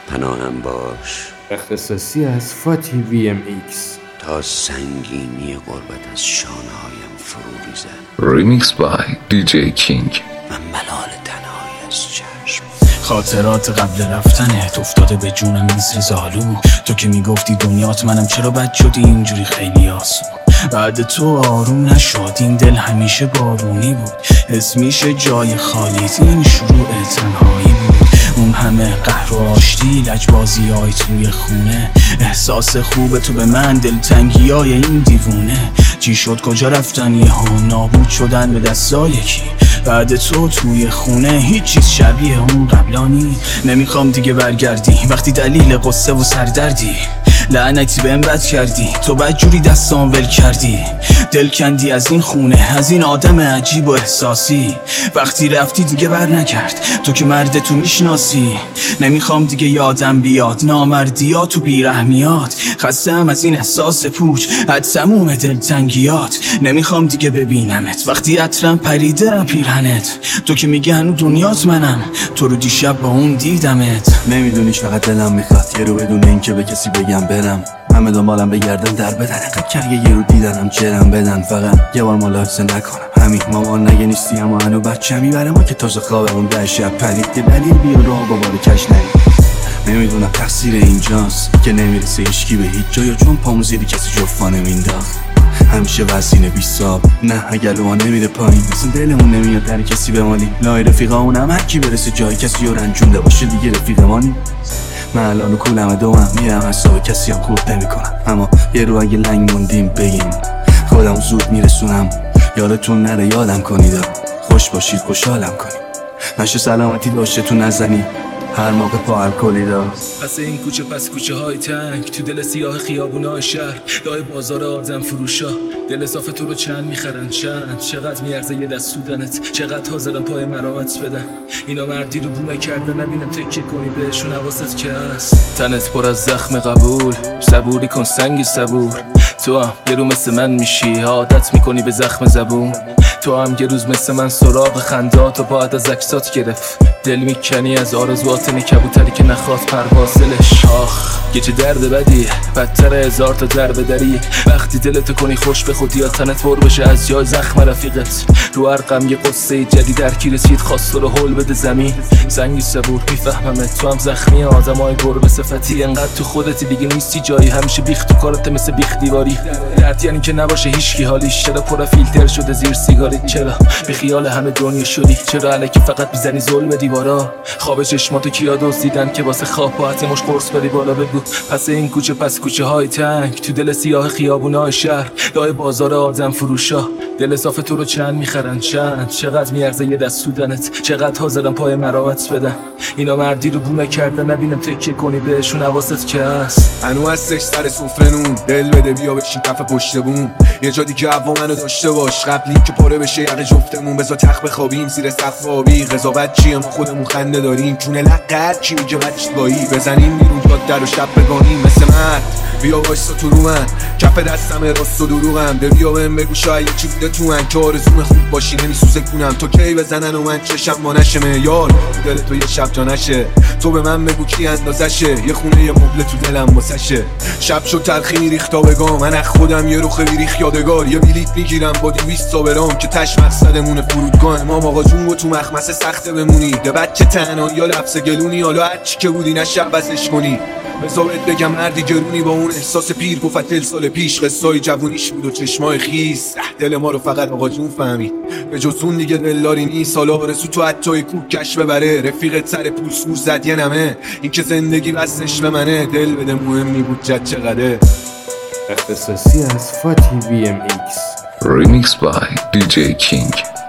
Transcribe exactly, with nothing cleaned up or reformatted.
پناهم باش. اختصاصی از فاتی وی ام ایکس. تا سنگینی غربت از شانه هایم فرو ریزد. ریمیکس بای دی جی کینگ. و ملال تنهایی از چشم. خاطرات قبل رفتنت افتاده به جونم مثل زالو. تو که میگفتی دنیات منم، چرا بد شدی اینجوری خیلی آسون؟ بعد تو آروم نشد این دل، همیشه بارونی بود. حس میشه جای خالیت، این شروع تنهایی بود. اون همه قهر و آشتی، لجبازی های توی خونه. احساس خوب تو به من، دلتنگی های این دیوونه. چی شد کجا رفتن یهو، نابود شدن به دستای کی؟ بعد تو توی خونه هیچ چیز شبیه اون قبلانی. نمیخوام دیگه برگردی وقتی دلیل قصه و سردردی. لعنتی بهم بد کردی، تو بد جوری دستام ول کردی. دل کندی از این خونه، از این آدم عجیب و احساسی. وقتی رفتی دیگه بر نکرد، تو که مرد تو میشناسی. نمیخوام دیگه یادم بیاد نامردیات تو بیرحمیات. خستم از این احساس پوچ، از تموم دلتنگیات. نمیخوام دیگه ببینمت وقتی عطرم پریده پیرهنت. تو که میگه هنو دنیات منم، تو رو دیشب با اون دیدمت. نمیدونیش فقط دلم میخواد یه رو بدون این که به کسی بگم برم. همه دنبالم بگردن در بدن، انقدر کرگه یه رو دیدنم جرم بدن. فقط یه بار ملاحظه نکنم همین مامان نگه نیستی، اما هنو بچه میبره ما که تازه خوابمون در شب پرید. دلیل بیا راه با بار کش نرید. نمیدونم تقصیر اینجاست که نمیرسه هیچکی به هیچ جا، یا چون پامو زیری کسی جفا نمینداخت. همیشه وزین بیساب، نه اگر ما نمیره پایین. مثل دلمون نمیاد در کسی بمانیم. لای رفیقامونم هرکی برسه جای کسی رو رنجونده باشه دیگه رفیقمانی. من الان کولم دوام میرم، حساب کسی هم خورد نمی کنم. اما یه رو اگه لنگ موندیم بگیم خودم زود میرسونم. یادتون نره یادم کنید، خوش باشید خوشحالم کنید. نشه سلامتی داشته تو نزنی هر موقع پا الکلی دار. پس این کوچه پس کوچه های تنگ، تو دل سیاه خیابونای شهر. لای بازار آدم فروشا، دل صاف تو رو چند میخرن چند. چقدر میارزه یه دست سودنت، چقدر حاضرن پای مرامت بدن. اینا مردی رو بو نکردن، نبینم تکیه کنی بهشون حواست که هست. تنت پر از زخم قبول، صبوری کن سنگی صبور. تو هم یه رو مثل من میشی، عادت میکنی به زخم زبون. تو هم یه روز مثل من سراغ خندات و بعد از عکسات گرفت. دل میکنی از آرزوات کبوتری که نخواد پرواز دلش. آخ یه چه درد بدی، بدتر هزار تا درب دری. وقتی دلتو کنی خوش به خودی، یا تنت پر بشه از جای زخم رفیقت. رو هر غم یه قصه جدید در کی رسید، خواست رو هول بده زمین. سنگی صبور میفهممت، تو هم زخمی آدمای گربه صفتی. انقدر تو خودتی دیگه نیستی جایی، همیشه بیخ تو کارت مثل بیخ دیواری. درد یعنی که نباشه هیچکی حالیش. چرا پر فیلتر شده زیر سیگاری؟ چرا بی خیال همه دنیا شدی؟ چرا الکی فقط میزنی ظلم به دیوارا؟ خواب چشماتو کیا دزدیدن که واسه خواب پاهت مش قرص بری بالا بگو. پس این کوچه پس کوچه های تنگ، تو دل سیاه خیابونای شهر. لای بازار آدم فروشا، دل صاف تو رو چند میخرن چند. چقدر میارزه یه دست سودنت، چقدر حاضرن پای مرامت بدن. اینا مردی رو بو نکردن، نبینم تکیه کنی بهشون حواست که هست. هنو هستش سر سفره نون، دل بده بیا بشین کف پشت بوم. یه جا دیگه هوا منو داشته باش، قبلی که پاره بشه یقه جفتمون. بذار تخت بخوابیم زیر سقف آبی، قضاوت چیه ما خودمون خنده داریم. چونه لقت چی میگه بچگاهی، بزنیم بیرون جاد در و شب بگانیم. مثل مرد بیا وایسا تو رو من، کف دستم راست و دروغم. ده بیا بهم بگو شاید چی بوده تو من، که آرزوم خوب باشی نمیسوزه کنم. تو کی بزنن و من چشم ما نشه معیار، دل تو یه شب جا نشه. تو به من بگو کی اندازشه، یه خونه یه مبل تو دلم واسشه. شب شد تلخی میریخت تا بگام، من از خودم یه رخ بیریخ یادگار. یه بلیت میگیرم با دویست تا برام، که تش مقصدمونه فرودگاه. ما آقا جون و تو مخمسه سخته بمونی. ده بچه تنها یا لبس گلونی، حالا هرچی که بودی نشب بزش کنی. بذارت بگم مردی گرونی با اون احساس پیر گفت دل سال پیش. قصای جوونیش بود و چشمای خیس، دل ما رو فقط آقا جون فهمید. به جز اون دیگه دلداری نیست. حالا آرزو تو حتی کوک کش ببره، رفیقت سر پوست مور زد یه نمه. این که زندگی بستش به منه، دل بده مهمی بود جد چقدره. اختصاصی از فاتی وی ام ایکس. ریمیکس بای دی جی کینگ.